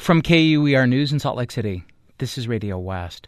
From KUER News in Salt Lake City, this is Radio West.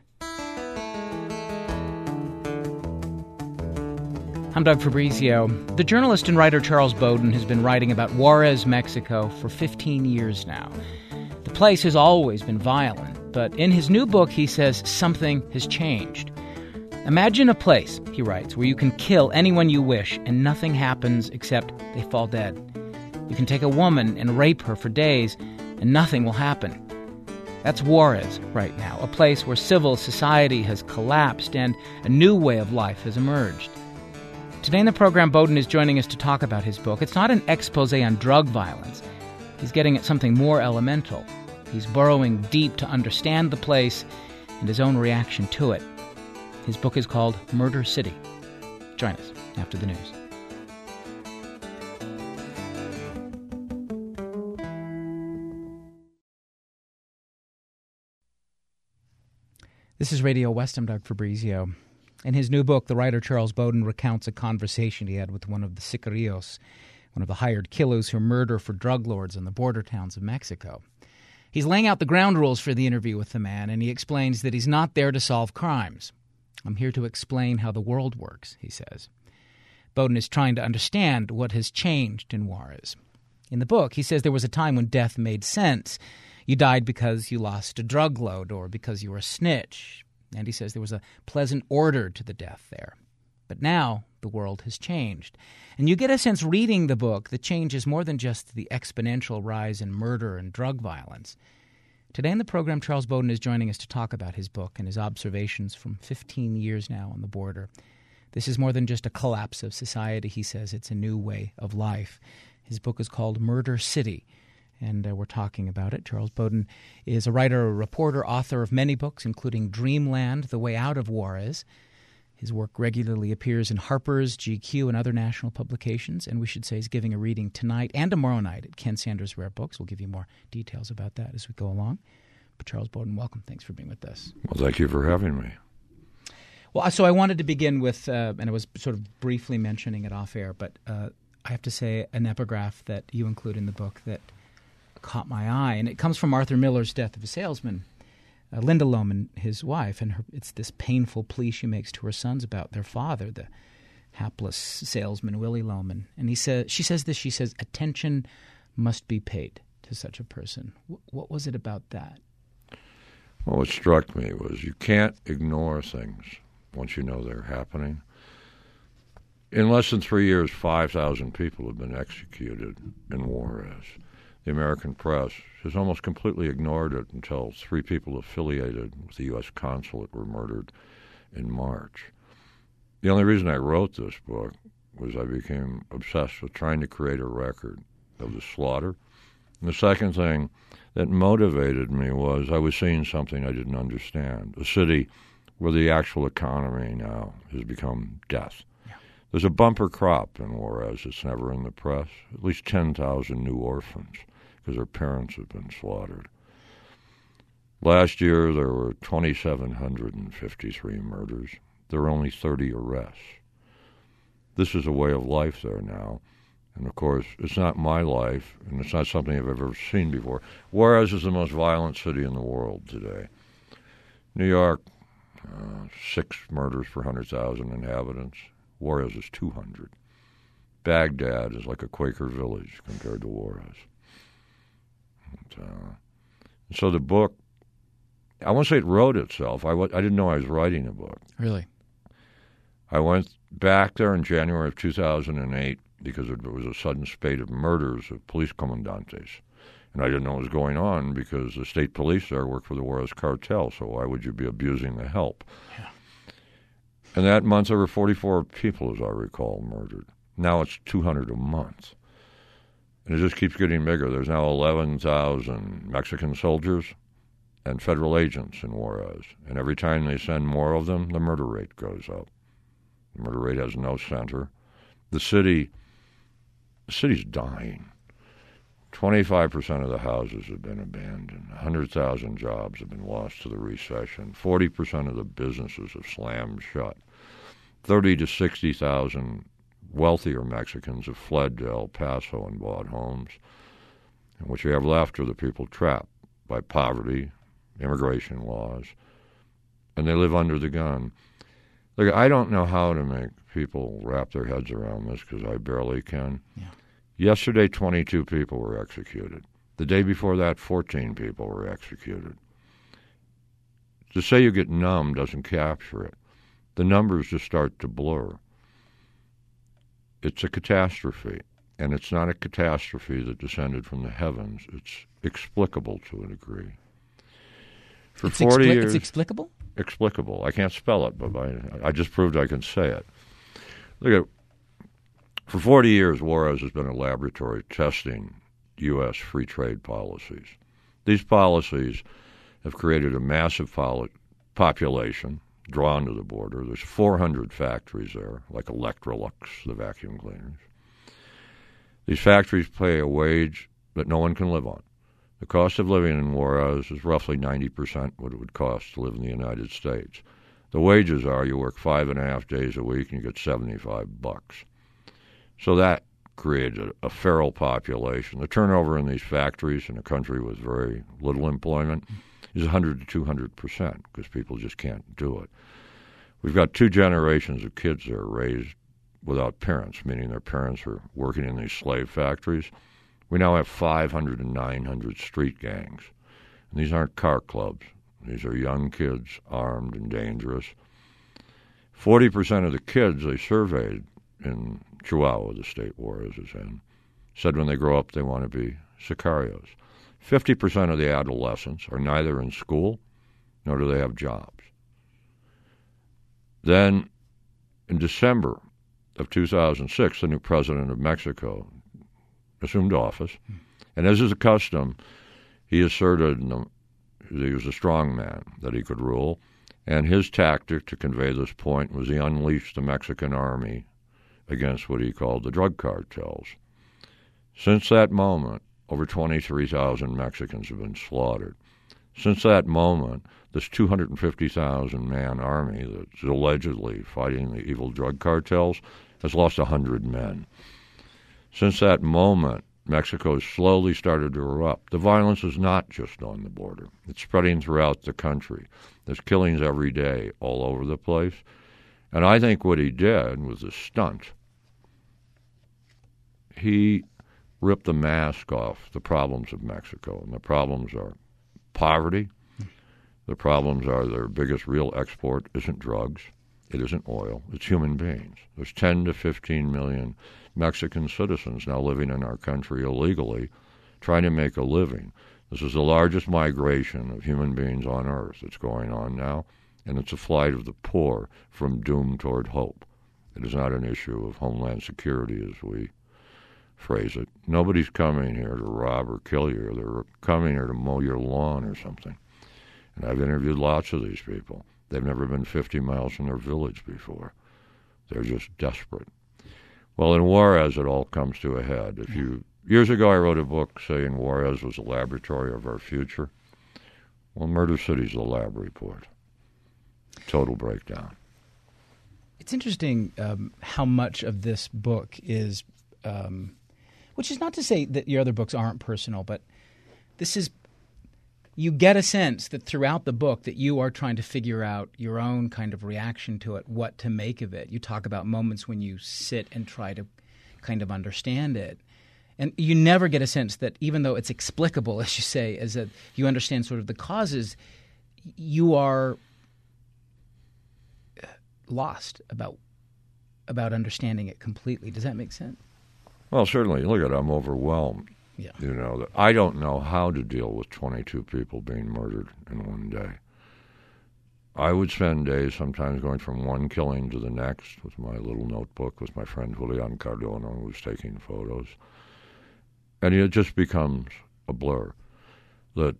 I'm Doug Fabrizio. The journalist and writer Charles Bowden has been writing about Juarez, Mexico for 15 years now. The place has always been violent, but in his new book he says something has changed. Imagine a place, he writes, where you can kill anyone you wish and nothing happens except they fall dead. You can take a woman and rape her for days and nothing will happen. That's Juarez right now, a place where civil society has collapsed and a new way of life has emerged. Today in the program, Bowden is joining us to talk about his book. It's not an expose on drug violence. He's getting at something more elemental. He's burrowing deep to understand the place and his own reaction to it. His book is called Murder City. Join us after the news. This is Radio West. I'm Doug Fabrizio. In his new book, the writer Charles Bowden recounts a conversation he had with one of the sicarios, one of the hired killers who murder for drug lords in the border towns of Mexico. He's laying out the ground rules for the interview with the man, and he explains that he's not there to solve crimes. I'm here to explain how the world works, he says. Bowden is trying to understand what has changed in Juarez. In the book, he says there was a time when death made sense. You died because you lost a drug load or because you were a snitch. And he says there was a pleasant order to the death there. But now the world has changed. And you get a sense reading the book that change is more than just the exponential rise in murder and drug violence. Today in the program, Charles Bowden is joining us to talk about his book and his observations from 15 years now on the border. This is more than just a collapse of society, he says. It's a new way of life. His book is called Murder City, and we're talking about it. Charles Bowden is a writer, a reporter, author of many books, including Dreamland, The Way Out of Juarez. His work regularly appears in Harper's, GQ, and other national publications, and we should say he's giving a reading tonight and tomorrow night at Ken Sanders Rare Books. We'll give you more details about that as we go along. But Charles Bowden, welcome. Thanks for being with us. Well, thank you for having me. Well, so I wanted to begin with, and I was sort of briefly mentioning it off air, but I have to say an epigraph that you include in the book that caught my eye, and it comes from Arthur Miller's Death of a Salesman. Linda Lohman, his wife, and it's this painful plea she makes to her sons about their father, the hapless salesman Willie Lohman. And she says, attention must be paid to such a person. What was it about that? Well, what struck me was you can't ignore things once you know they're happening. In less than 3 years, 5,000 people have been executed in Juarez. The American press has almost completely ignored it until 3 people affiliated with the U.S. consulate were murdered in March. The only reason I wrote this book was I became obsessed with trying to create a record of the slaughter. And the second thing that motivated me was I was seeing something I didn't understand, a city where the actual economy now has become death. There's a bumper crop in Juarez that's never in the press, at least 10,000 new orphans because their parents have been slaughtered. Last year, there were 2,753 murders. There were only 30 arrests. This is a way of life there now. And, of course, it's not my life, and it's not something I've ever seen before. Juarez is the most violent city in the world today. New York, 6 murders per 100,000 inhabitants. Juarez is 200. Baghdad is like a Quaker village compared to Juarez. So the book, I won't say it wrote itself. I didn't know I was writing a book. Really? I went back there in January of 2008 because there was a sudden spate of murders of police comandantes. And I didn't know what was going on because the state police there work for the Juarez cartel, so why would you be abusing the help? Yeah. And that month there were 44 people, as I recall, murdered. Now it's 200 a month. And it just keeps getting bigger. There's now 11,000 Mexican soldiers and federal agents in Juarez. And every time they send more of them, the murder rate goes up. The murder rate has no center. The city's dying. 25% of the houses have been abandoned. 100,000 jobs have been lost to the recession. 40% of the businesses have slammed shut. 30 to 60,000 wealthier Mexicans have fled to El Paso and bought homes. And what you have left are the people trapped by poverty, immigration laws, and they live under the gun. Look, I don't know how to make people wrap their heads around this because I barely can. Yeah. Yesterday, 22 people were executed. The day before that, 14 people were executed. To say you get numb doesn't capture it. The numbers just start to blur. It's a catastrophe, and it's not a catastrophe that descended from the heavens. It's explicable to a degree. For 40 years, it's explicable? Explicable. I can't spell it, but I just proved I can say it. Look at, for 40 years, Juarez has been a laboratory testing U.S. free trade policies. These policies have created a massive population drawn to the border. There's 400 factories there, like Electrolux, the vacuum cleaners. These factories pay a wage that no one can live on. The cost of living in Juarez is roughly 90% what it would cost to live in the United States. The wages are you work 5.5 days a week and you get $75. So that creates a feral population. The turnover in these factories in a country with very little employment is 100 to 200% because people just can't do it. We've got 2 generations of kids that are raised without parents, meaning their parents are working in these slave factories. We now have 500 to 900 street gangs. And these aren't car clubs. These are young kids, armed and dangerous. 40% of the kids they surveyed in Chihuahua, the state Juarez is in, said when they grow up they want to be sicarios. 50% of the adolescents are neither in school nor do they have jobs. Then, in December of 2006, the new president of Mexico assumed office, and as is a custom, he asserted that he was a strong man, that he could rule, and his tactic to convey this point was he unleashed the Mexican army against what he called the drug cartels. Since that moment, over 23,000 Mexicans have been slaughtered. Since that moment, this 250,000-man army that's allegedly fighting the evil drug cartels has lost 100 men. Since that moment, Mexico has slowly started to erupt. The violence is not just on the border. It's spreading throughout the country. There's killings every day all over the place. And I think what he did was a stunt. He ripped the mask off the problems of Mexico. And the problems are poverty. The problems are their biggest real export isn't drugs. It isn't oil. It's human beings. There's 10 to 15 million Mexican citizens now living in our country illegally, trying to make a living. This is the largest migration of human beings on earth that's going on now, and it's a flight of the poor from doom toward hope. It is not an issue of homeland security, as we phrase it. Nobody's coming here to rob or kill you. They're coming here to mow your lawn or something. And I've interviewed lots of these people. They've never been 50 miles from their village before. They're just desperate. Well, in Juarez, it all comes to a head. Years ago, I wrote a book saying Juarez was a laboratory of our future. Well, Murder City's the lab report. Total breakdown. It's interesting how much of this book is, which is not to say that your other books aren't personal, but this is, you get a sense that throughout the book that you are trying to figure out your own kind of reaction to it, what to make of it. You talk about moments when you sit and try to kind of understand it. And you never get a sense that even though it's explicable, as you say, as that you understand sort of the causes, you are lost about understanding it completely. Does that make sense? Well, certainly. Look at it, I'm overwhelmed. Yeah. You know, I don't know how to deal with 22 people being murdered in one day. I would spend days sometimes going from one killing to the next with my little notebook with my friend Julian Cardona, who was taking photos. And it just becomes a blur. That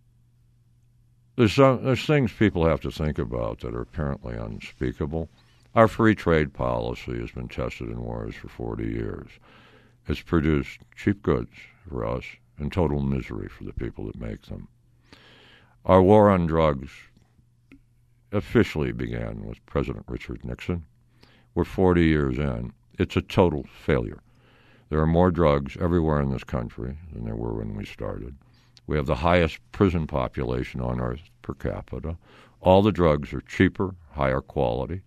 there's things people have to think about that are apparently unspeakable. Our free trade policy has been tested in Juarez for 40 years. It's produced cheap goods for us and total misery for the people that make them. Our war on drugs officially began with President Richard Nixon. We're 40 years in. It's a total failure. There are more drugs everywhere in this country than there were when we started. We have the highest prison population on earth per capita. All the drugs are cheaper, higher quality.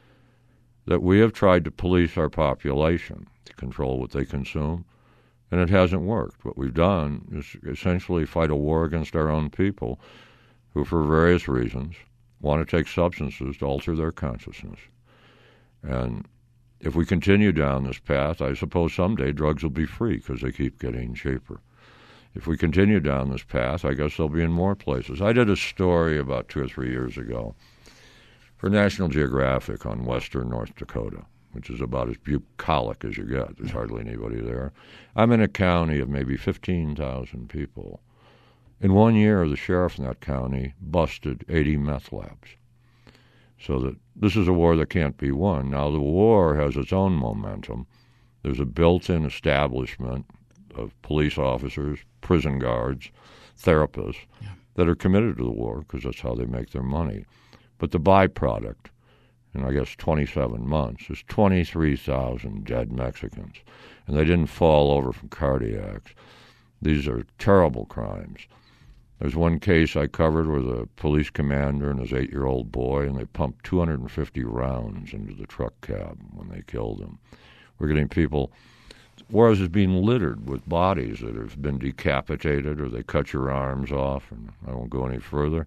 That we have tried to police our population to control what they consume, and it hasn't worked. What we've done is essentially fight a war against our own people who, for various reasons, want to take substances to alter their consciousness. And if we continue down this path, I suppose someday drugs will be free because they keep getting cheaper. If we continue down this path, I guess they'll be in more places. I did a story about 2 or 3 years ago for National Geographic on western North Dakota, which is about as bucolic as you get. There's hardly anybody there. I'm in a county of maybe 15,000 people. In 1 year, the sheriff in that county busted 80 meth labs. So that this is a war that can't be won. Now, the war has its own momentum. There's a built-in establishment of police officers, prison guards, therapists that are committed to the war because that's how they make their money. But the byproduct, in I guess 27 months, is 23,000 dead Mexicans. And they didn't fall over from cardiacs. These are terrible crimes. There's one case I covered with a police commander and his 8-year-old boy, and they pumped 250 rounds into the truck cab when they killed him. We're getting people, Juarez is being littered with bodies that have been decapitated or they cut your arms off, and I won't go any further.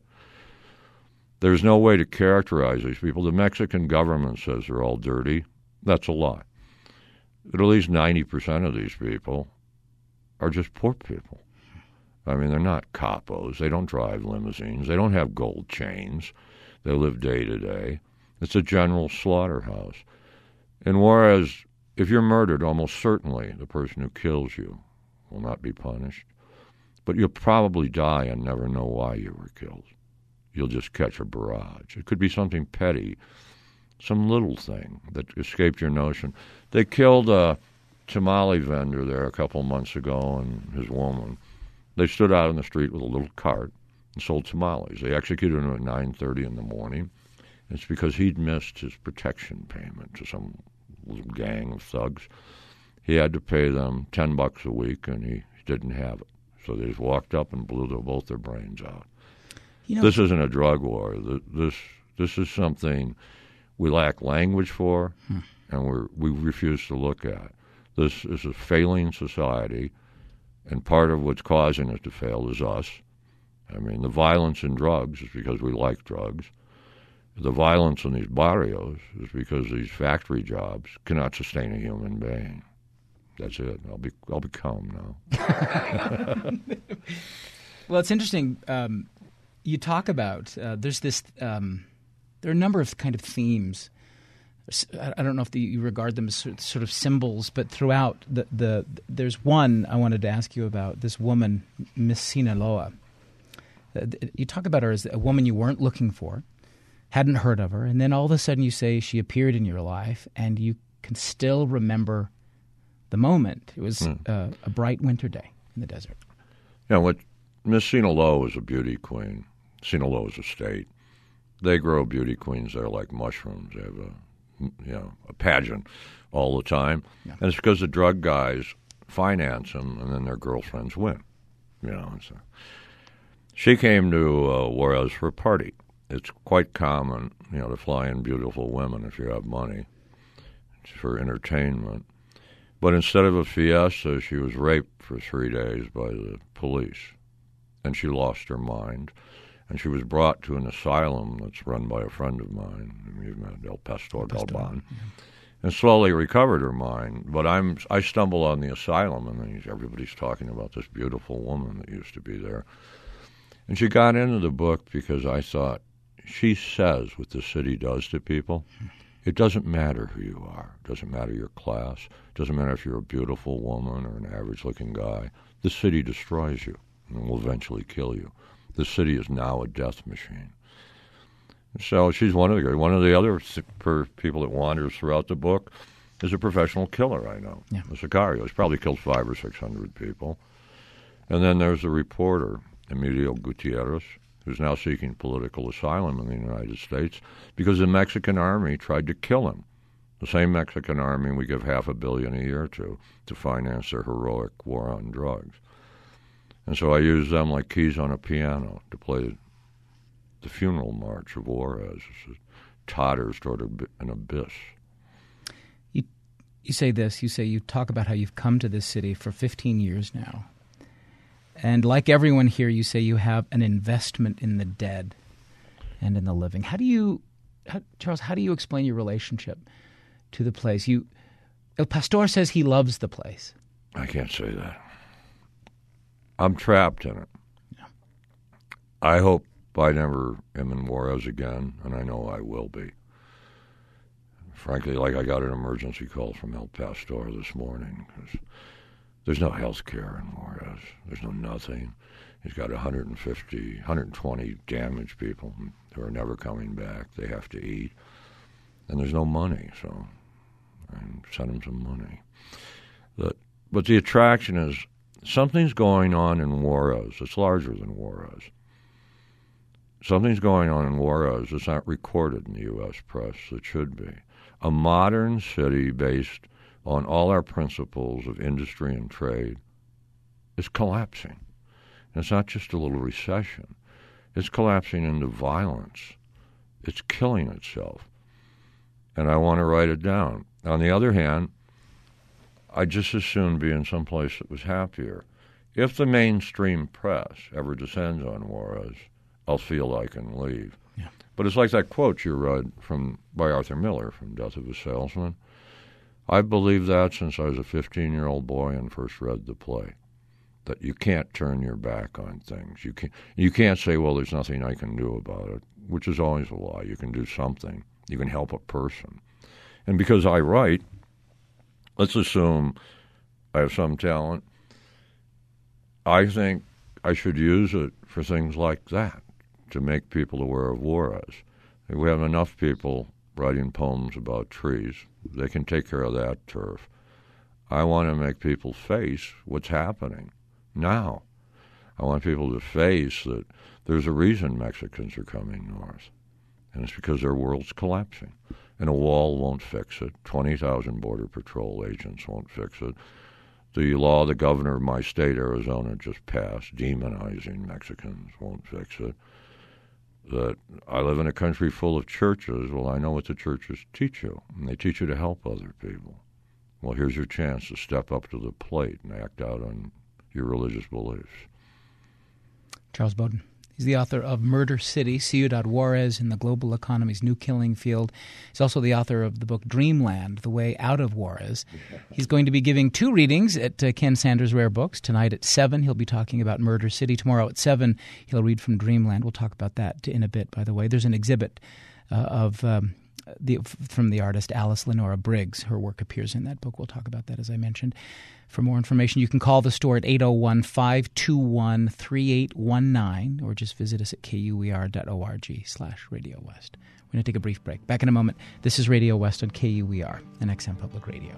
There's no way to characterize these people. The Mexican government says they're all dirty. That's a lie. At least 90% of these people are just poor people. I mean, they're not capos. They don't drive limousines. They don't have gold chains. They live day to day. It's a general slaughterhouse. And whereas if you're murdered, almost certainly the person who kills you will not be punished. But you'll probably die and never know why you were killed. You'll just catch a barrage. It could be something petty, some little thing that escaped your notion. They killed a tamale vendor there a couple months ago and his woman. They stood out in the street with a little cart and sold tamales. They executed him at 9:30 in the morning. It's because he'd missed his protection payment to some little gang of thugs. He had to pay them $10 a week, and he didn't have it. So they just walked up and blew both their brains out. You know, this isn't a drug war. This is something we lack language for, and we refuse to look at. This is a failing society. And part of what's causing it to fail is us. I mean, the violence in drugs is because we like drugs. The violence in these barrios is because these factory jobs cannot sustain a human being. That's it. I'll be calm now. Well, it's interesting. You talk about there's this. There are a number of kind of themes. I don't know if you regard them as sort of symbols, but throughout there's one I wanted to ask you about, this woman, Miss Sinaloa. You talk about her as a woman you weren't looking for, hadn't heard of her, and then all of a sudden you say she appeared in your life, and you can still remember the moment. It was a bright winter day in the desert. Yeah, Miss Sinaloa is a beauty queen. Sinaloa is a state. They grow beauty queens there like mushrooms. They have a pageant all the time. Yeah. And it's because the drug guys finance them, and then their girlfriends win. So she came to Juarez for a party. It's quite common, to fly in beautiful women if you have money. It's for entertainment. But instead of a fiesta, she was raped for 3 days by the police, and she lost her mind. And she was brought to an asylum that's run by a friend of mine, you've met El Pastor Galban, and slowly recovered her mind. But I stumble on the asylum, and everybody's talking about this beautiful woman that used to be there. And she got into the book because I thought, she says what the city does to people. It doesn't matter who you are. It doesn't matter your class. It doesn't matter if you're a beautiful woman or an average-looking guy. The city destroys you and will eventually kill you. The city is now a death machine. So she's one of the other people that wanders throughout the book is a professional killer I know, a Sicario. He's probably killed 500 or 600 people. And then there's the reporter, Emilio Gutierrez, who's now seeking political asylum in the United States because the Mexican army tried to kill him. The same Mexican army we give $500 million a year to finance their heroic war on drugs. And so I used them like keys on a piano to play the funeral march of Juarez as it totters toward an abyss. You say this, you talk about how you've come to this city for 15 years now. And like everyone here, you say you have an investment in the dead and in the living. Charles, how do you explain your relationship to the place? El Pastor says he loves the place. I can't say that. I'm trapped in it. Yeah. I hope I never am in Juarez again, and I know I will be. Frankly, like I got an emergency call from El Pastor this morning because there's no health care in Juarez. There's no nothing. He's got 120 damaged people who are never coming back. They have to eat. And there's no money, so I sent him some money. But the attraction is something's going on in Juarez. It's larger than Juarez. Something's going on in Juarez that's not recorded in the U.S. press that should be. A modern city based on all our principles of industry and trade is collapsing. And it's not just a little recession. It's collapsing into violence. It's killing itself. And I want to write it down. On the other hand, I'd just as soon be in some place that was happier. If the mainstream press ever descends on Juarez, I'll feel I can leave. Yeah. But it's like that quote you read by Arthur Miller from Death of a Salesman. I've believed that since I was a 15-year-old boy and first read the play, that you can't turn your back on things. You can't say, well, there's nothing I can do about it, which is always a lie. You can do something. You can help a person. And because I write, let's assume I have some talent, I think I should use it for things like that, to make people aware of Juarez. We have enough people writing poems about trees. They can take care of that turf. I want to make people face what's happening now. I want people to face that there's a reason Mexicans are coming north, and it's because their world's collapsing. And a wall won't fix it. 20,000 Border Patrol agents won't fix it. The law the governor of my state, Arizona, just passed, demonizing Mexicans, won't fix it. That I live in a country full of churches. Well, I know what the churches teach you, and they teach you to help other people. Well, here's your chance to step up to the plate and act out on your religious beliefs. Charles Bowden. He's the author of Murder City, Ciudad Juarez in the Global Economy's New Killing Field. He's also the author of the book Dreamland, The Way Out of Juarez. He's going to be giving 2 readings at Ken Sanders Rare Books. Tonight at 7, he'll be talking about Murder City. Tomorrow at 7, he'll read from Dreamland. We'll talk about that in a bit, by the way. There's an exhibit from the artist Alice Lenora Briggs. Her work appears in that book. We'll talk about that, as I mentioned. For more information, you can call the store at 801-521-3819 or just visit us at kuer.org/Radio West. We're going to take a brief break. Back in a moment. This is Radio West on KUER and XM Public Radio.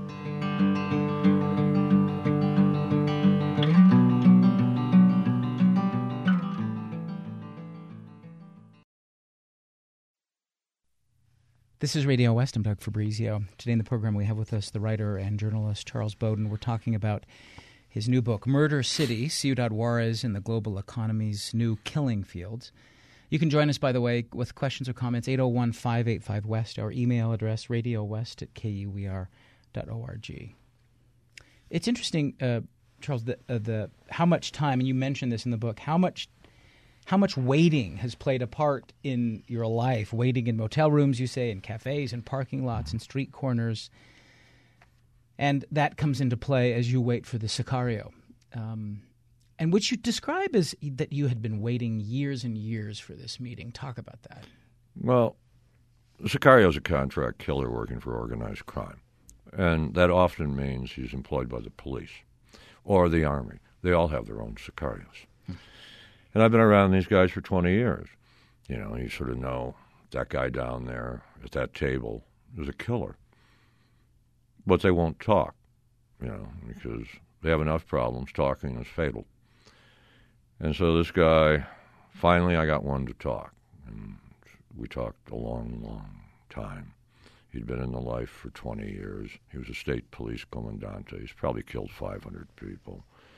This is Radio West. I'm Doug Fabrizio. Today in the program we have with us the writer and journalist Charles Bowden. We're talking about his new book, Murder City, Ciudad Juarez in the Global Economy's New Killing Fields. You can join us, by the way, with questions or comments, 801-585-WEST, our email address, radiowest@kuer.org. It's interesting, Charles, how much time, and you mentioned this in the book, how much waiting has played a part in your life, waiting in motel rooms, you say, in cafes and parking lots and street corners. And that comes into play as you wait for the Sicario, and which you describe as that you had been waiting years and years for this meeting. Talk about that. Well, Sicario is a contract killer working for organized crime, and that often means he's employed by the police or the army. They all have their own Sicarios. And I've been around these guys for 20 years. You know, you sort of know that guy down there at that table is a killer. But they won't talk, because they have enough problems. Talking is fatal. And so this guy, finally I got one to talk. And we talked a long, long time. He'd been in the life for 20 years. He was a state police comandante. He's probably killed 500 people.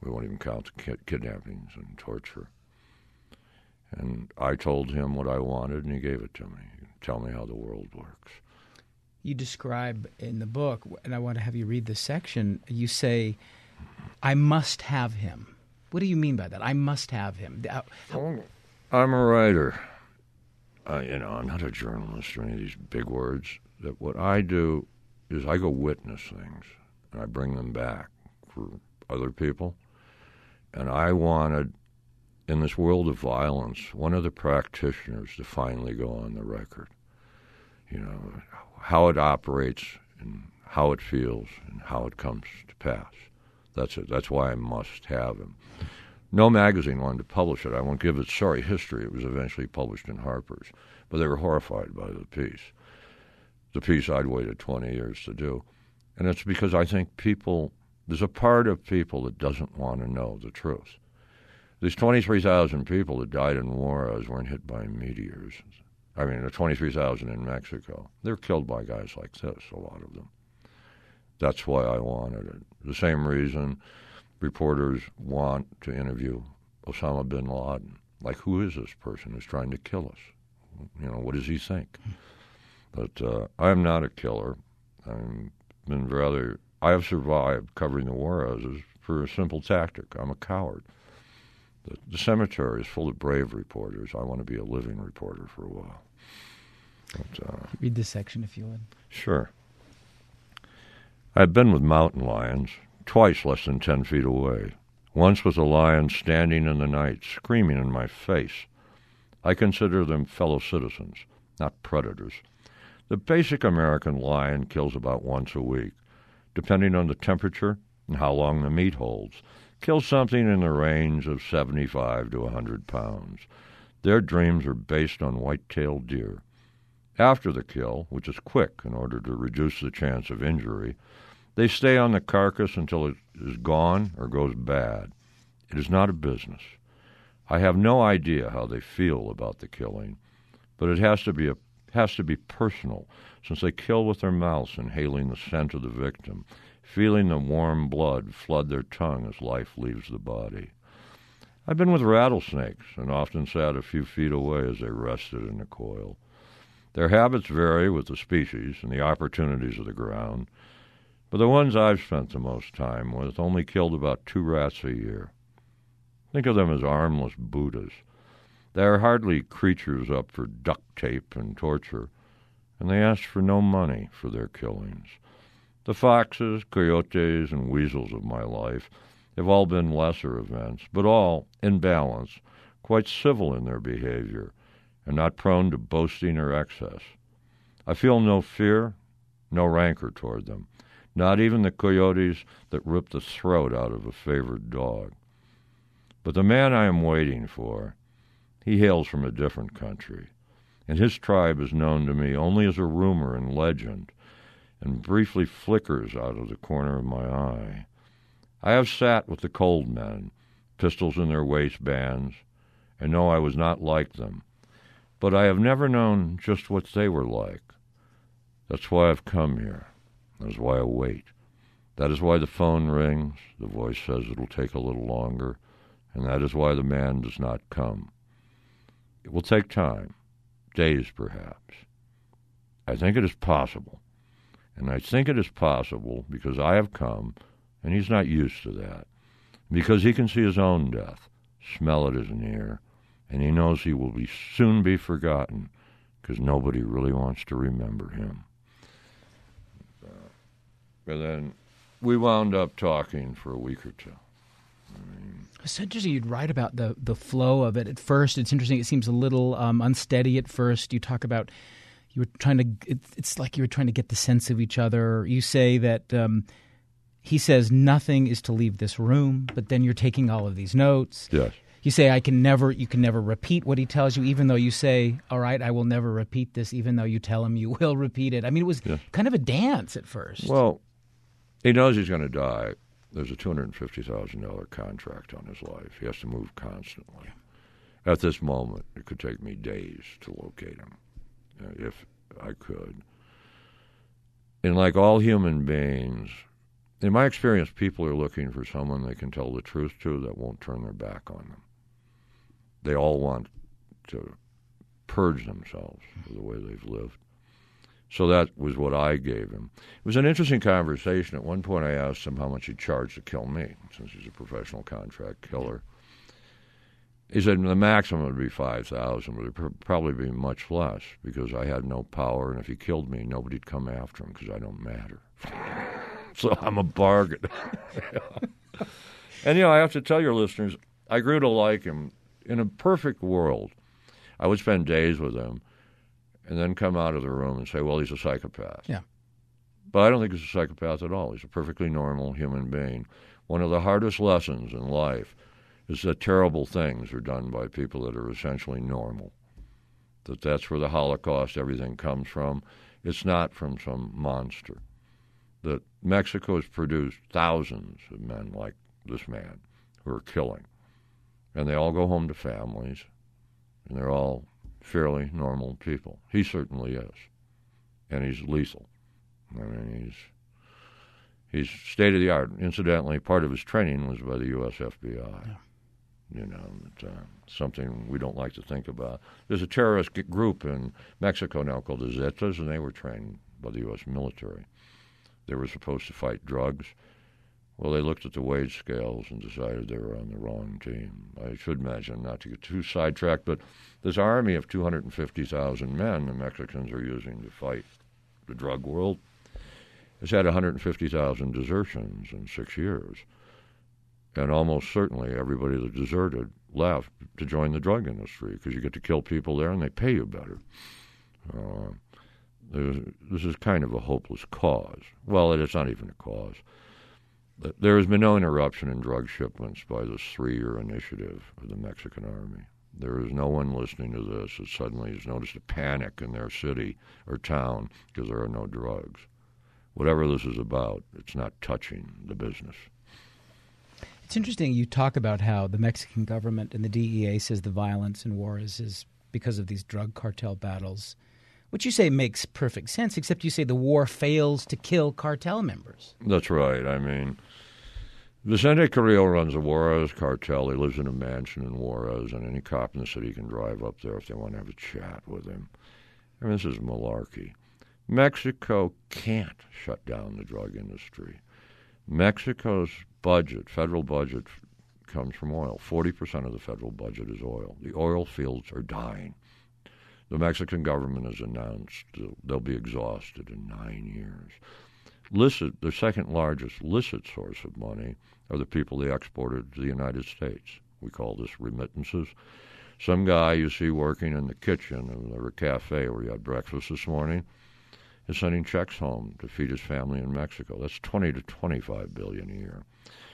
We won't even count the kidnappings and torture. And I told him what I wanted, and he gave it to me. Tell me how the world works. You describe in the book, and I want to have you read this section, you say, I must have him. What do you mean by that? I must have him. I'm a writer. I'm not a journalist or any of these big words. That what I do is I go witness things, and I bring them back for other people. And I wanted, in this world of violence, one of the practitioners to finally go on the record. How it operates and how it feels and how it comes to pass. That's it. That's why I must have him. No magazine wanted to publish it. I won't give its sorry history. It was eventually published in Harper's. But they were horrified by the piece I'd waited 20 years to do. And it's because I think there's a part of people that doesn't want to know the truth. These 23,000 people that died in Juarez weren't hit by meteors. I mean, the 23,000 in Mexico. They're killed by guys like this, a lot of them. That's why I wanted it. The same reason reporters want to interview Osama bin Laden. Like, who is this person who's trying to kill us? What does he think? But I'm not a killer. I have survived covering the Juarez for a simple tactic. I'm a coward. The cemetery is full of brave reporters. I want to be a living reporter for a while. But, read this section if you would. Sure. I've been with mountain lions, twice less than 10 feet away. Once with a lion standing in the night, screaming in my face. I consider them fellow citizens, not predators. The basic American lion kills about once a week, depending on the temperature and how long the meat holds. Kills something in the range of 75 to 100 pounds. Their dreams are based on white-tailed deer. After the kill, which is quick in order to reduce the chance of injury, they stay on the carcass until it is gone or goes bad. It is not a business. I have no idea how they feel about the killing, but it has to be personal, since they kill with their mouths, inhaling the scent of the victim, feeling the warm blood flood their tongue as life leaves the body. I've been with rattlesnakes and often sat a few feet away as they rested in the coil. Their habits vary with the species and the opportunities of the ground, but the ones I've spent the most time with only killed about 2 rats a year. Think of them as armless Buddhas. They are hardly creatures up for duct tape and torture, and they ask for no money for their killings. The foxes, coyotes, and weasels of my life have all been lesser events, but all, in balance, quite civil in their behavior, and not prone to boasting or excess. I feel no fear, no rancor toward them, not even the coyotes that rip the throat out of a favored dog. But the man I am waiting for, he hails from a different country, and his tribe is known to me only as a rumor and legend, and briefly flickers out of the corner of my eye. I have sat with the cold men, pistols in their waistbands, and know I was not like them, but I have never known just what they were like. That's why I've come here. That is why I wait. That is why the phone rings, the voice says it'll take a little longer, and that is why the man does not come. It will take time, days perhaps. I think it is possible. And I think it is possible because I have come, and he's not used to that. Because he can see his own death, smell it as near, and he knows he will soon be forgotten because nobody really wants to remember him. And then we wound up talking for a week or two. It's interesting you'd write about the flow of it. At first, it's interesting. It seems a little unsteady at first. You talk about you were trying to – it's like you were trying to get the sense of each other. You say that he says nothing is to leave this room, but then you're taking all of these notes. Yes. You say you can never repeat what he tells you, even though you say, all right, I will never repeat this, even though you tell him you will repeat it. I mean, it was kind of a dance at first. Well, he knows he's going to die. There's a $250,000 contract on his life. He has to move constantly. At this moment, it could take me days to locate him, if I could. And like all human beings, in my experience, people are looking for someone they can tell the truth to that won't turn their back on them. They all want to purge themselves of the way they've lived. So that was what I gave him. It was an interesting conversation. At one point I asked him how much he'd charge to kill me, since he's a professional contract killer. He said the maximum would be $5,000, but it would probably be much less because I had no power, and if he killed me, nobody'd come after him because I don't matter. So I'm a bargain. And, I have to tell your listeners, I grew to like him. In a perfect world, I would spend days with him and then come out of the room and say, well, he's a psychopath. Yeah. But I don't think he's a psychopath at all. He's a perfectly normal human being. One of the hardest lessons in life is that terrible things are done by people that are essentially normal. That's where the Holocaust, everything comes from. It's not from some monster. That Mexico has produced thousands of men like this man who are killing. And they all go home to families, and they're all fairly normal people. He certainly is. And he's lethal. I mean, he's state-of-the-art. Incidentally, part of his training was by the U.S. FBI. Yeah. Something we don't like to think about. There's a terrorist group in Mexico now called the Zetas, and they were trained by the U.S. military. They were supposed to fight drugs. Well, they looked at the wage scales and decided they were on the wrong team. I should mention, not to get too sidetracked, but this army of 250,000 men the Mexicans are using to fight the drug world has had 150,000 desertions in 6 years. And almost certainly everybody that deserted left to join the drug industry because you get to kill people there and they pay you better. This is kind of a hopeless cause. Well, it's not even a cause. There has been no interruption in drug shipments by this 3-year initiative of the Mexican army. There is no one listening to this that suddenly has noticed a panic in their city or town because there are no drugs. Whatever this is about, it's not touching the business. It's interesting you talk about how the Mexican government and the DEA says the violence in war is because of these drug cartel battles, which you say makes perfect sense, except you say the war fails to kill cartel members. That's right. I mean, Vicente Carrillo runs a Juarez cartel. He lives in a mansion in Juarez, and any cop in the city can drive up there if they want to have a chat with him. I mean, this is malarkey. Mexico can't shut down the drug industry. Mexico's budget, federal budget, comes from oil. 40% of the federal budget is oil. The oil fields are dying. The Mexican government has announced they'll be exhausted in 9 years. The second largest licit source of money are the people they exported to the United States. We call this remittances. Some guy you see working in the kitchen of a cafe where you had breakfast this morning is sending checks home to feed his family in Mexico. That's $20 to $25 billion a year.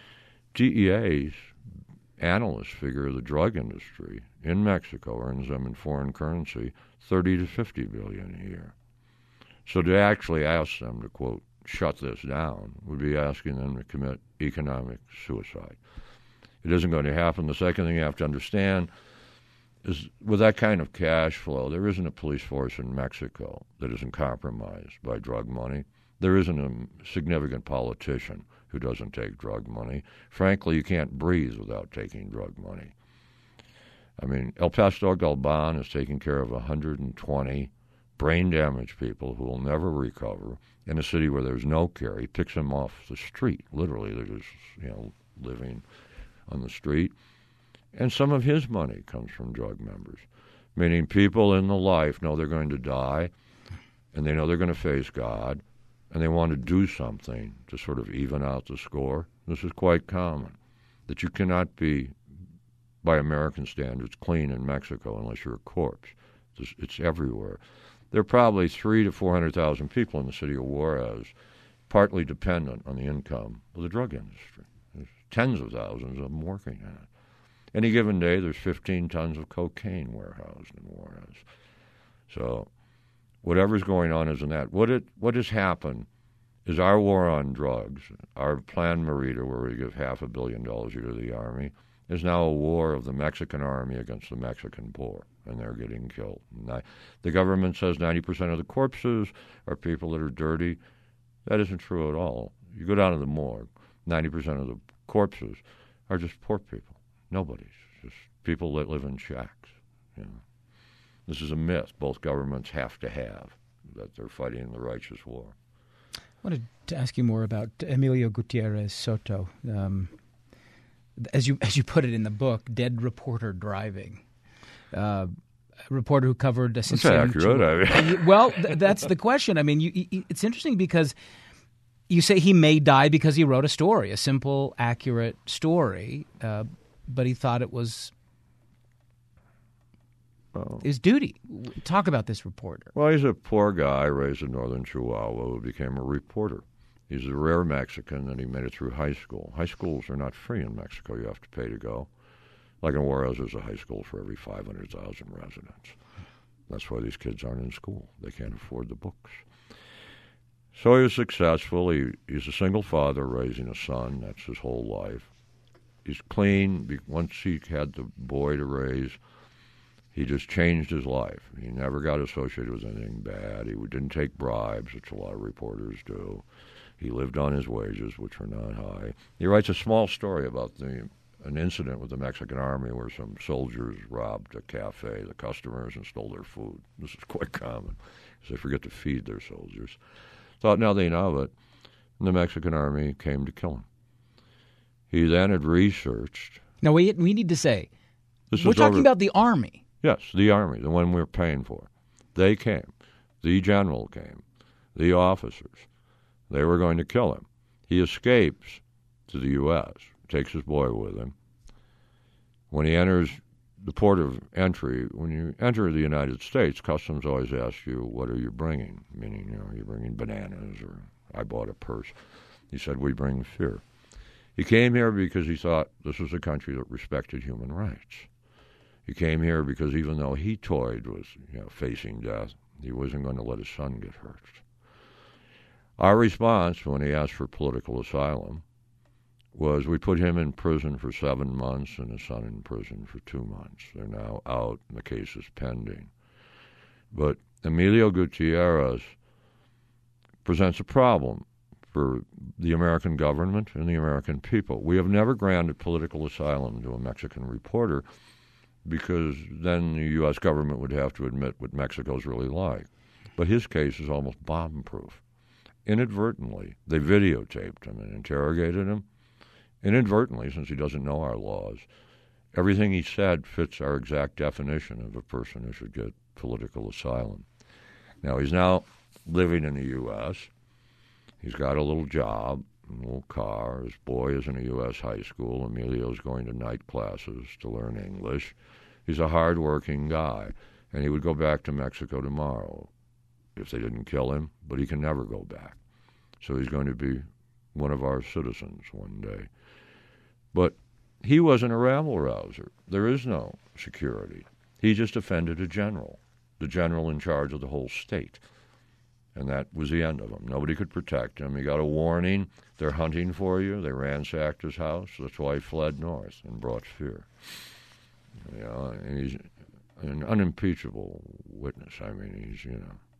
DEA's analysts figure the drug industry in Mexico earns them in foreign currency $30 to $50 billion a year. So to actually ask them to, quote, shut this down would be asking them to commit economic suicide. It isn't going to happen. The second thing you have to understand is with that kind of cash flow, there isn't a police force in Mexico that isn't compromised by drug money. There isn't a significant politician who doesn't take drug money. Frankly, you can't breathe without taking drug money. I mean, El Pastor Galban is taking care of 120 brain-damaged people who will never recover in a city where there's no care. He picks them off the street. Literally, they're just, living on the street. And some of his money comes from drug members, meaning people in the life know they're going to die, and they know they're going to face God, and they want to do something to sort of even out the score. This is quite common, that you cannot be, by American standards, clean in Mexico unless you're a corpse. It's everywhere. There are probably 300,000 to 400,000 people in the city of Juarez, partly dependent on the income of the drug industry. There's tens of thousands of them working in it. Any given day, there's 15 tons of cocaine warehoused in Juarez. So whatever's going on is in that. What has happened is our war on drugs, our Plan Merida, where we give $500 million a year to the Army, is now a war of the Mexican Army against the Mexican poor, and they're getting killed. The government says 90% of the corpses are people that are dirty. That isn't true at all. You go down to the morgue, 90% of the corpses are just poor people. Nobody's. Just people that live in shacks. You know. This is a myth both governments have to have, that they're fighting the righteous war. I wanted to ask you more about Emilio Gutierrez Soto. As you put it in the book, dead reporter driving. A reporter who covered... That's accurate. I mean. Well, that's the question. I mean, it's interesting because you say he may die because he wrote a story, a simple, accurate story, but he thought it was his duty. Talk about this reporter. Well, he's a poor guy raised in northern Chihuahua who became a reporter. He's a rare Mexican, and he made it through high school. High schools are not free in Mexico. You have to pay to go. Like in Juarez, there's a high school for every 500,000 residents. That's why these kids aren't in school. They can't afford the books. So he was successful. He's a single father raising a son. That's his whole life. He's clean. Once he had the boy to raise, he just changed his life. He never got associated with anything bad. He didn't take bribes, which a lot of reporters do. He lived on his wages, which were not high. He writes a small story about an incident with the Mexican army where some soldiers robbed a cafe, the customers, and stole their food. This is quite common because they forget to feed their soldiers. Thought nothing of it, and the Mexican army came to kill him. He then had researched... Now, we need to say, we're talking about the army. Yes, the army, the one we're paying for. They came. The general came. The officers. They were going to kill him. He escapes to the U.S., takes his boy with him. When he enters the port of entry, when you enter the United States, Customs always asks you, what are you bringing? Meaning, are you bringing bananas, or I bought a purse. He said, we bring fear. He came here because he thought this was a country that respected human rights. He came here because even though he toyed with facing death, he wasn't going to let his son get hurt. Our response when he asked for political asylum was we put him in prison for 7 months and his son in prison for 2 months. They're now out and the case is pending. But Emilio Gutierrez presents a problem for the American government and the American people. We have never granted political asylum to a Mexican reporter because then the U.S. government would have to admit what Mexico's really like. But his case is almost bomb-proof. Inadvertently, they videotaped him and interrogated him. Inadvertently, since he doesn't know our laws, everything he said fits our exact definition of a person who should get political asylum. Now, he's now living in the U.S. He's got a little job, a little car. His boy is in a U.S. high school. Emilio's going to night classes to learn English. He's a hard-working guy, and he would go back to Mexico tomorrow if they didn't kill him, but he can never go back. So he's going to be one of our citizens one day. But he wasn't a rabble-rouser. There is no security. He just offended a general, the general in charge of the whole state. And that was the end of him. Nobody could protect him. He got a warning. They're hunting for you. They ransacked his house. That's why he fled north and brought fear. And he's an unimpeachable witness. I mean, he's,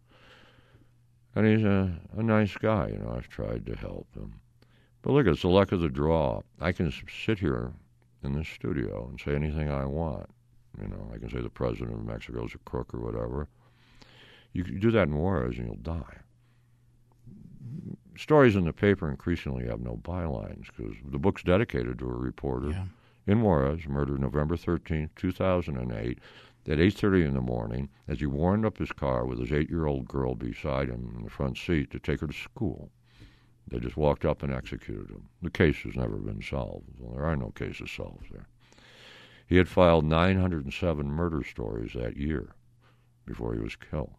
And he's a nice guy, I've tried to help him. But look, it's the luck of the draw. I can sit here in this studio and say anything I want. I can say the president of Mexico's a crook or whatever. You can do that in Juarez and you'll die. Stories in the paper increasingly have no bylines because the book's dedicated to a reporter in Juarez, murdered November 13th, 2008, at 8:30 in the morning as he warmed up his car with his 8-year-old girl beside him in the front seat to take her to school. They just walked up and executed him. The case has never been solved. Well, there are no cases solved there. He had filed 907 murder stories that year before he was killed.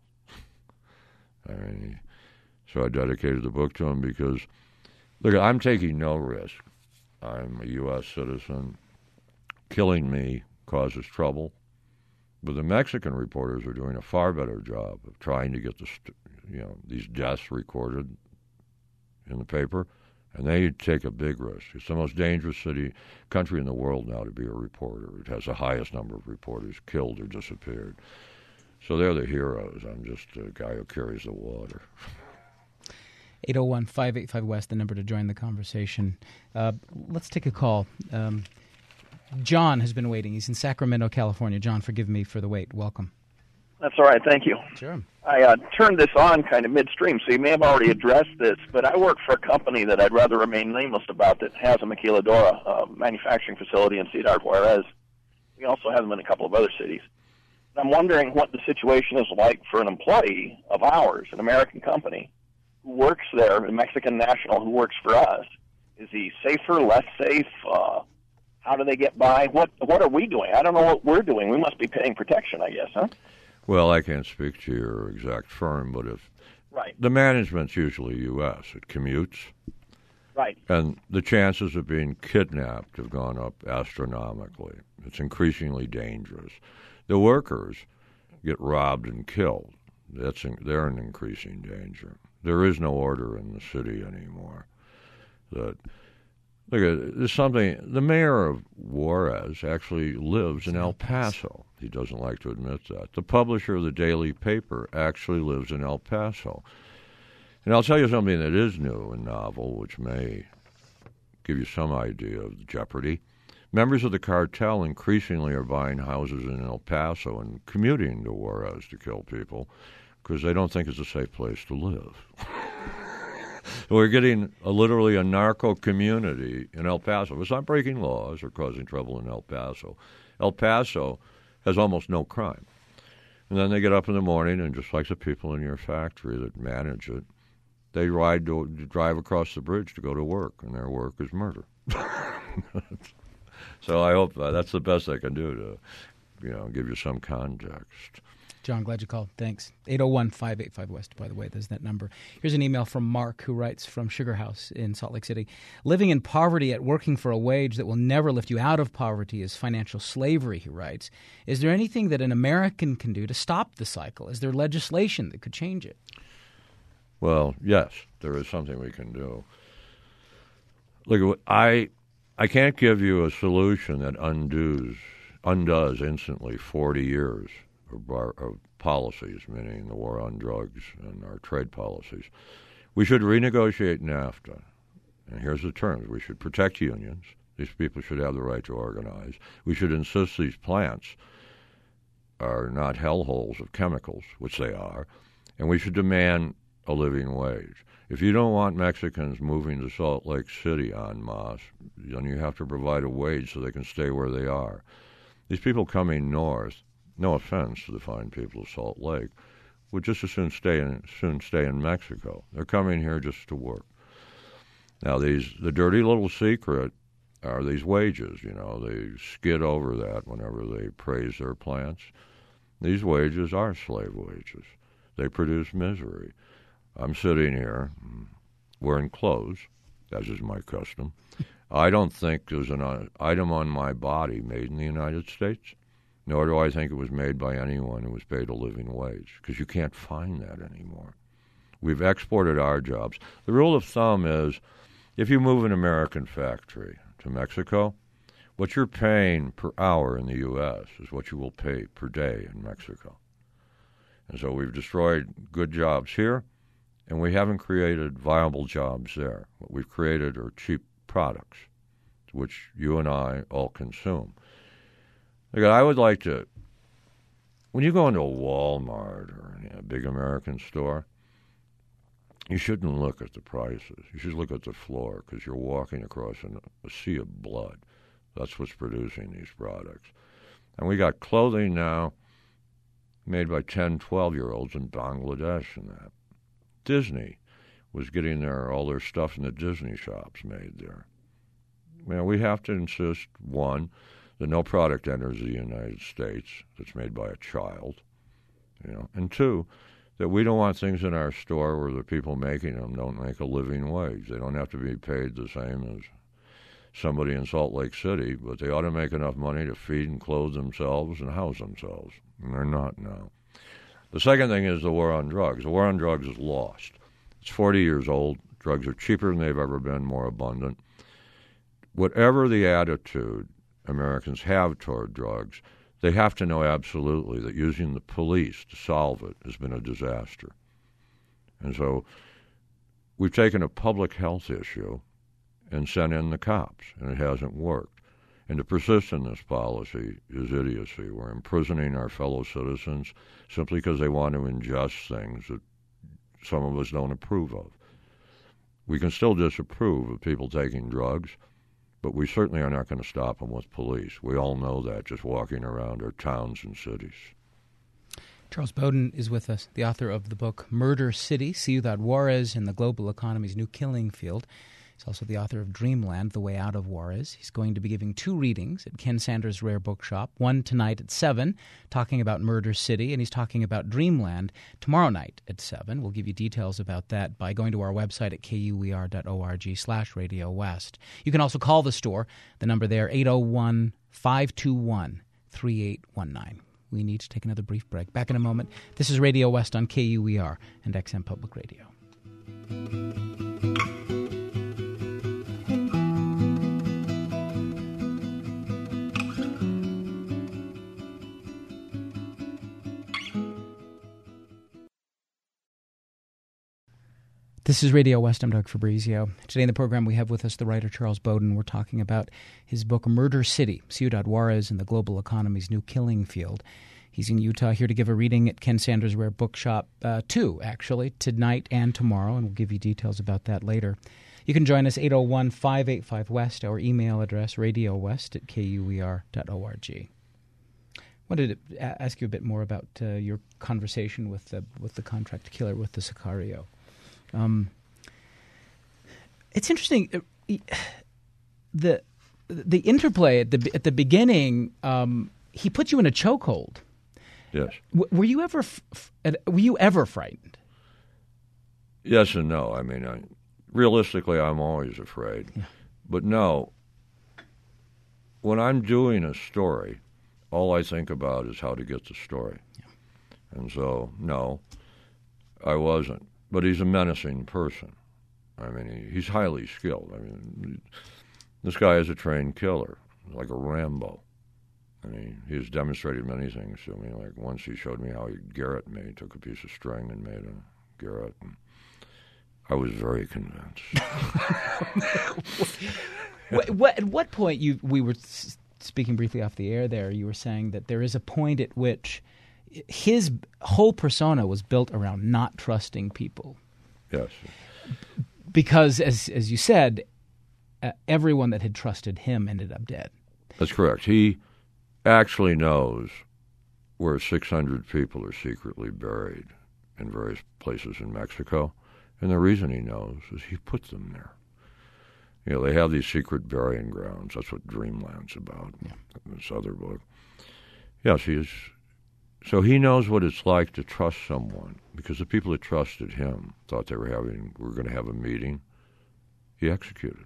So I dedicated the book to him because, look, I'm taking no risk. I'm a U.S. citizen. Killing me causes trouble. But the Mexican reporters are doing a far better job of trying to get these deaths recorded in the paper, and they take a big risk. It's the most dangerous country in the world now to be a reporter. It has the highest number of reporters killed or disappeared. So they're the heroes. I'm just a guy who carries the water. 801-585-WEST, the number to join the conversation. Let's take a call. John has been waiting. He's in Sacramento, California. John, forgive me for the wait. Welcome. That's all right. Thank you. Sure. I turned this on kind of midstream, so you may have already addressed this, but I work for a company that I'd rather remain nameless about that has a maquiladora manufacturing facility in Cedar Juarez. We also have them in a couple of other cities. I'm wondering what the situation is like for an employee of ours, an American company, who works there, a Mexican national who works for us. Is he safer, less safe? How do they get by? What are we doing? I don't know what we're doing. We must be paying protection, I guess, huh? Well, I can't speak to your exact firm, but if the management's usually U.S., it commutes. Right. And the chances of being kidnapped have gone up astronomically. It's increasingly dangerous. The workers get robbed and killed. They're in increasing danger. There is no order in the city anymore. There's something. The mayor of Juarez actually lives in El Paso. He doesn't like to admit that. The publisher of the daily paper actually lives in El Paso. And I'll tell you something that is new and novel, which may give you some idea of the jeopardy. Members of the cartel increasingly are buying houses in El Paso and commuting to Juarez to kill people because they don't think it's a safe place to live. We're getting literally a narco community in El Paso. It's not breaking laws or causing trouble in El Paso. El Paso has almost no crime. And then they get up in the morning, and just like the people in your factory that manage it, they drive across the bridge to go to work, and their work is murder. So I hope that's the best I can do to, give you some context. John, glad you called. Thanks. 801-585-WEST, by the way, there's that number. Here's an email from Mark, who writes from Sugar House in Salt Lake City. Living in poverty yet working for a wage that will never lift you out of poverty is financial slavery, he writes. Is there anything that an American can do to stop the cycle? Is there legislation that could change it? Well, yes, there is something we can do. Look, I can't give you a solution that undoes instantly 40 years of policies, meaning the war on drugs and our trade policies. We should renegotiate NAFTA. And here's the terms. We should protect unions. These people should have the right to organize. We should insist these plants are not hellholes of chemicals, which they are. And we should demand a living wage. If you don't want Mexicans moving to Salt Lake City en masse, then you have to provide a wage so they can stay where they are. These people coming north, no offense to the fine people of Salt Lake, would just as soon stay in Mexico. They're coming here just to work. Now, the dirty little secret are these wages. They skid over that whenever they praise their plants. These wages are slave wages. They produce misery. I'm sitting here wearing clothes, as is my custom. I don't think there's an item on my body made in the United States, nor do I think it was made by anyone who was paid a living wage, because you can't find that anymore. We've exported our jobs. The rule of thumb is if you move an American factory to Mexico, what you're paying per hour in the U.S. is what you will pay per day in Mexico. And so we've destroyed good jobs here, and we haven't created viable jobs there. What we've created are cheap products, which you and I all consume. Again, I would like to, when you go into a Walmart or a big American store, you shouldn't look at the prices. You should look at the floor, because you're walking across a sea of blood. That's what's producing these products. And we got clothing now made by 10, 12-year-olds in Bangladesh and that. Disney was getting all their stuff in the Disney shops made there. We have to insist, one, that no product enters the United States that's made by a child, and two, that we don't want things in our store where the people making them don't make a living wage. They don't have to be paid the same as somebody in Salt Lake City, but they ought to make enough money to feed and clothe themselves and house themselves, and they're not now. The second thing is the war on drugs. The war on drugs is lost. It's 40 years old. Drugs are cheaper than they've ever been, more abundant. Whatever the attitude Americans have toward drugs, they have to know absolutely that using the police to solve it has been a disaster. And so we've taken a public health issue and sent in the cops, and it hasn't worked. And to persist in this policy is idiocy. We're imprisoning our fellow citizens simply because they want to ingest things that some of us don't approve of. We can still disapprove of people taking drugs, but we certainly are not going to stop them with police. We all know that just walking around our towns and cities. Charles Bowden is with us, the author of the book Murder City, Ciudad Juarez and the Global Economy's New Killing Field. He's also the author of Dreamland, The Way Out of Juarez. He's going to be giving 2 readings at Ken Sanders Rare Bookshop, one tonight at 7, talking about Murder City, and he's talking about Dreamland tomorrow night at 7. We'll give you details about that by going to our website at kuer.org/Radio West. You can also call the store. The number there, 801-521-3819. We need to take another brief break. Back in a moment. This is Radio West on KUER and XM Public Radio. This is Radio West. I'm Doug Fabrizio. Today in the program we have with us the writer Charles Bowden. We're talking about his book Murder City, Ciudad Juarez and the Global Economy's New Killing Field. He's in Utah, here to give a reading at Ken Sanders Rare Bookshop, 2, actually, tonight and tomorrow, and we'll give you details about that later. You can join us 801-585-WEST, our email address, radiowest@kuer.org. I wanted to ask you a bit more about your conversation with the contract killer, with the Sicario. It's interesting. The interplay at the beginning. He put you in a chokehold. Yes. Were you ever frightened? Yes and no. I mean, realistically, I'm always afraid. Yeah. But no. When I'm doing a story, all I think about is how to get the story. Yeah. And so, no, I wasn't. But he's a menacing person. I mean, he's highly skilled. I mean, this guy is a trained killer, like a Rambo. I mean, he has demonstrated many things to me. Like once he showed me how he garrote me. He took a piece of string and made a garrote. And I was very convinced. At what point we were speaking briefly off the air there, you were saying that there is a point at which his whole persona was built around not trusting people. Yes. Because, as you said, everyone that had trusted him ended up dead. That's correct. He actually knows where 600 people are secretly buried in various places in Mexico. And the reason he knows is he put them there. You know, they have these secret burying grounds. That's what Dreamland's about, this other book. Yes, he is. So he knows what it's like to trust someone, because the people that trusted him thought they were going to have a meeting. He executed.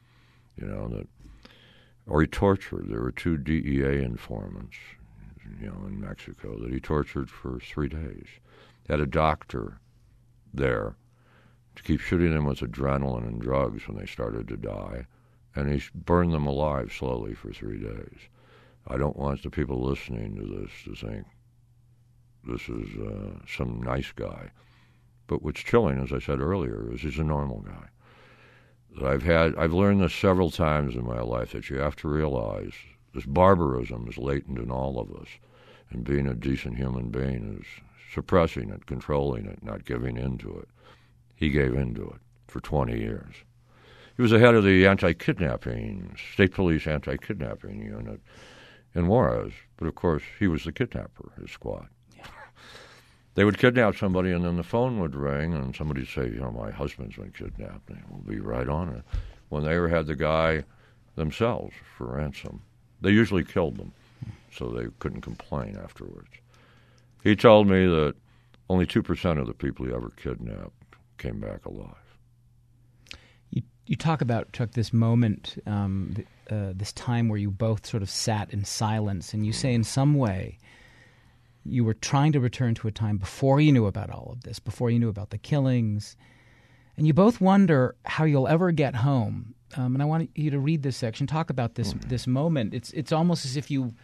Or he tortured. There were 2 DEA informants, in Mexico that he tortured for 3 days. Had a doctor there to keep shooting them with adrenaline and drugs when they started to die, and he burned them alive slowly for 3 days. I don't want the people listening to this to think this is some nice guy. But what's chilling, as I said earlier, is he's a normal guy. I've learned this several times in my life, that you have to realize this barbarism is latent in all of us. And being a decent human being is suppressing it, controlling it, not giving in to it. He gave in to it for 20 years. He was the head of the anti-kidnapping, state police anti-kidnapping unit in Juarez. But, of course, he was the kidnapper, his squad. They would kidnap somebody, and then the phone would ring, and somebody would say, my husband's been kidnapped. And we'll be right on it. When they had the guy themselves for ransom, they usually killed them, so they couldn't complain afterwards. He told me that only 2% of the people he ever kidnapped came back alive. You talk about, Chuck, this moment, this time where you both sort of sat in silence, and you say in some way you were trying to return to a time before you knew about all of this, before you knew about the killings, and you both wonder how you'll ever get home. And I want you to read this section, talk about this moment. It's almost as if you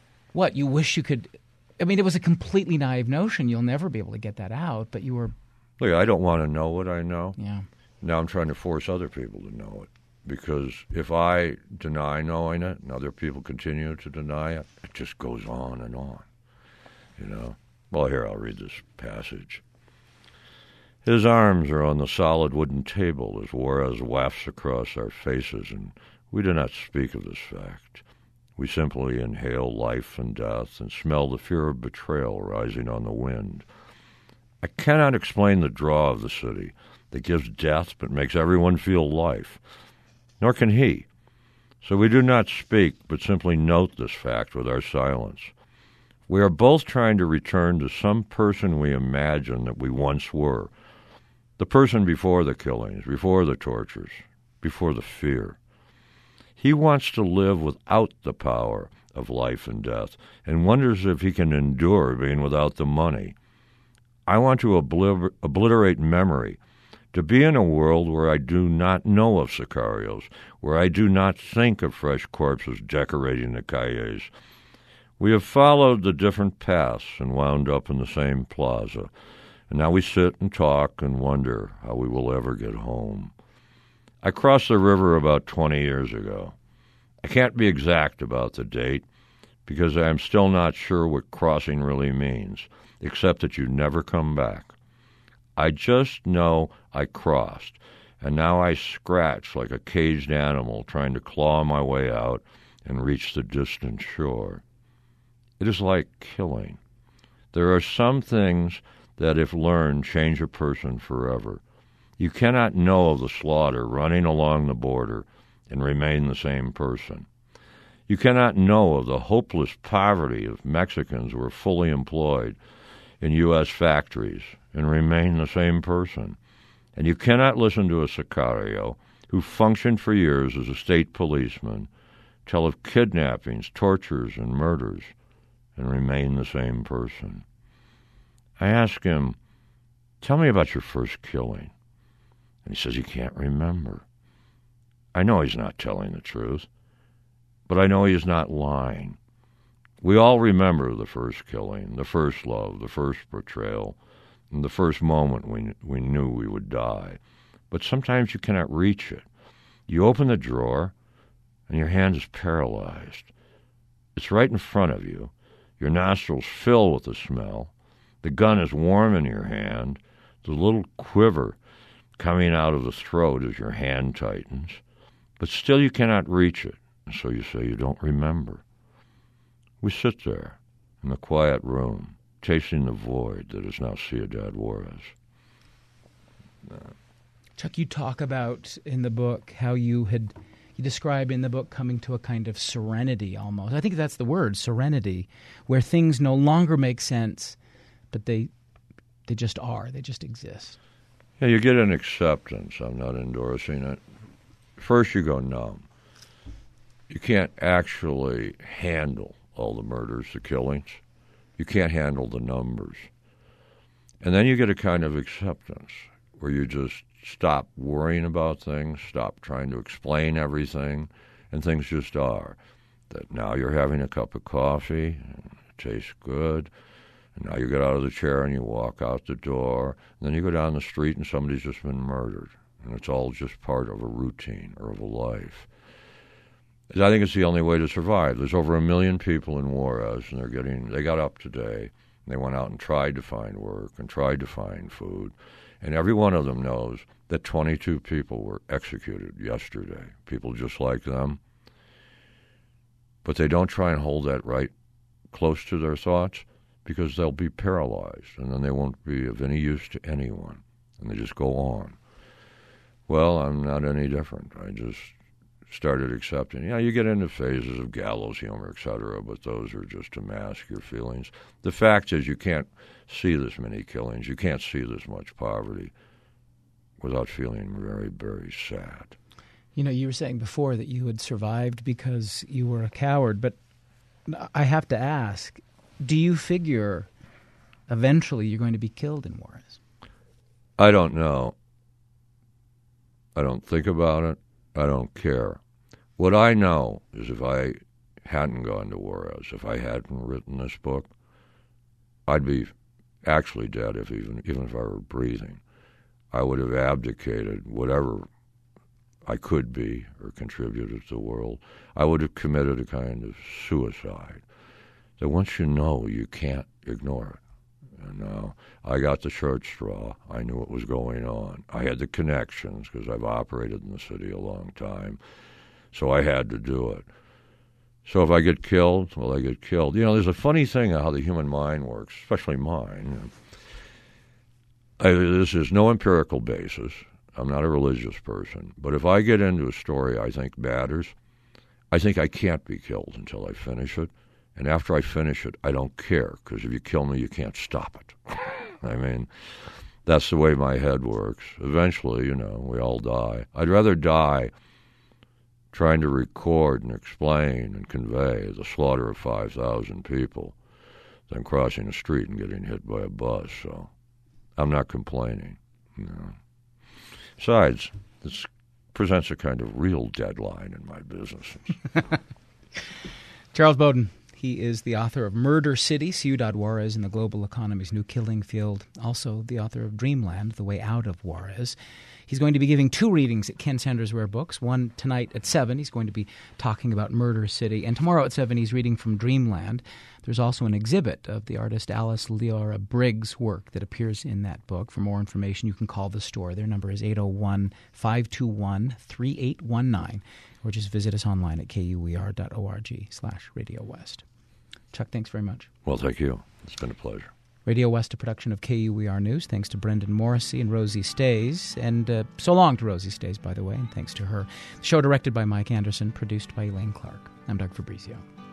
wish you could. I mean, it was a completely naive notion. You'll never be able to get that out, but you were Look, I don't want to know what I know. Yeah. Now I'm trying to force other people to know it. Because if I deny knowing it and other people continue to deny it, it just goes on and on, you know. Well, here, I'll read this passage. His arms are on the solid wooden table as Juarez wafts across our faces, and we do not speak of this fact. We simply inhale life and death and smell the fear of betrayal rising on the wind. I cannot explain the draw of the city that gives death but makes everyone feel life. Nor can he. So we do not speak, but simply note this fact with our silence. We are both trying to return to some person we imagine that we once were. The person before the killings, before the tortures, before the fear. He wants to live without the power of life and death, and wonders if he can endure being without the money. I want to obliterate memory, to be in a world where I do not know of sicarios, where I do not think of fresh corpses decorating the calles. We have followed the different paths and wound up in the same plaza, and now we sit and talk and wonder how we will ever get home. I crossed the river about 20 years ago. I can't be exact about the date, because I am still not sure what crossing really means, except that you never come back. I just know I crossed, and now I scratch like a caged animal trying to claw my way out and reach the distant shore. It is like killing. There are some things that, if learned, change a person forever. You cannot know of the slaughter running along the border and remain the same person. You cannot know of the hopeless poverty of Mexicans who are fully employed in U.S. factories and remain the same person. And you cannot listen to a sicario who functioned for years as a state policeman tell of kidnappings, tortures, and murders and remain the same person. I ask him, tell me about your first killing. And he says he can't remember. I know he's not telling the truth, but I know he's not lying. We all remember the first killing, the first love, the first betrayal, and the first moment we knew we would die. But sometimes you cannot reach it. You open the drawer, and your hand is paralyzed. It's right in front of you. Your nostrils fill with the smell. The gun is warm in your hand. The little quiver coming out of the throat as your hand tightens. But still you cannot reach it, and so you say you don't remember. We sit there in the quiet room, tasting the void that is now Ciudad Juarez. Chuck, you talk about in the book how you describe in the book coming to a kind of serenity almost. I think that's the word, serenity, where things no longer make sense, but they just are. They just exist. Yeah, you get an acceptance. I'm not endorsing it. First you go numb. You can't actually handle all the murders, the killings. You can't handle the numbers. And then you get a kind of acceptance where you just stop worrying about things, stop trying to explain everything, and things just are. That now you're having a cup of coffee, and it tastes good, and now you get out of the chair and you walk out the door, and then you go down the street and somebody's just been murdered, and it's all just part of a routine or of a life. I think it's the only way to survive. There's over 1 million people in Juarez, and they got up today, and they went out and tried to find work and tried to find food, and every one of them knows that 22 people were executed yesterday, people just like them. But they don't try and hold that right close to their thoughts because they'll be paralyzed, and then they won't be of any use to anyone, and they just go on. Well, I'm not any different. I just started accepting. You get into phases of gallows humor, etc., but those are just to mask your feelings. The fact is you can't see this many killings, you can't see this much poverty without feeling very, very sad. You were saying before that you had survived because you were a coward, but I have to ask, do you figure eventually you're going to be killed in Juarez? I don't know. I don't think about it. I don't care. What I know is if I hadn't gone to Juarez, if I hadn't written this book, I'd be actually dead even if I were breathing. I would have abdicated whatever I could be or contributed to the world. I would have committed a kind of suicide. That once you know, you can't ignore it. And I got the short straw. I knew what was going on. I had the connections because I've operated in the city a long time. So I had to do it. So if I get killed, well, I get killed. There's a funny thing how the human mind works, especially mine. This is no empirical basis. I'm not a religious person. But if I get into a story I think matters, I think I can't be killed until I finish it. And after I finish it, I don't care, because if you kill me, you can't stop it. I mean, that's the way my head works. Eventually, we all die. I'd rather die trying to record and explain and convey the slaughter of 5,000 people than crossing a street and getting hit by a bus. So I'm not complaining. Besides, this presents a kind of real deadline in my business. Charles Bowden. He is the author of Murder City, Ciudad Juarez in the Global Economy's New Killing Field, also the author of Dreamland, The Way Out of Juarez. He's going to be giving 2 readings at Ken Sanders Rare Books, one tonight at 7. He's going to be talking about Murder City. And tomorrow at 7, he's reading from Dreamland. There's also an exhibit of the artist Alice Leora Briggs' work that appears in that book. For more information, you can call the store. Their number is 801-521-3819, or just visit us online at kuer.org/Radio West. Chuck, thanks very much. Well, thank you. It's been a pleasure. Radio West, a production of KUER News. Thanks to Brendan Morrissey and Rosie Stays. And so long to Rosie Stays, by the way, and thanks to her. The show directed by Mike Anderson, produced by Elaine Clark. I'm Doug Fabrizio.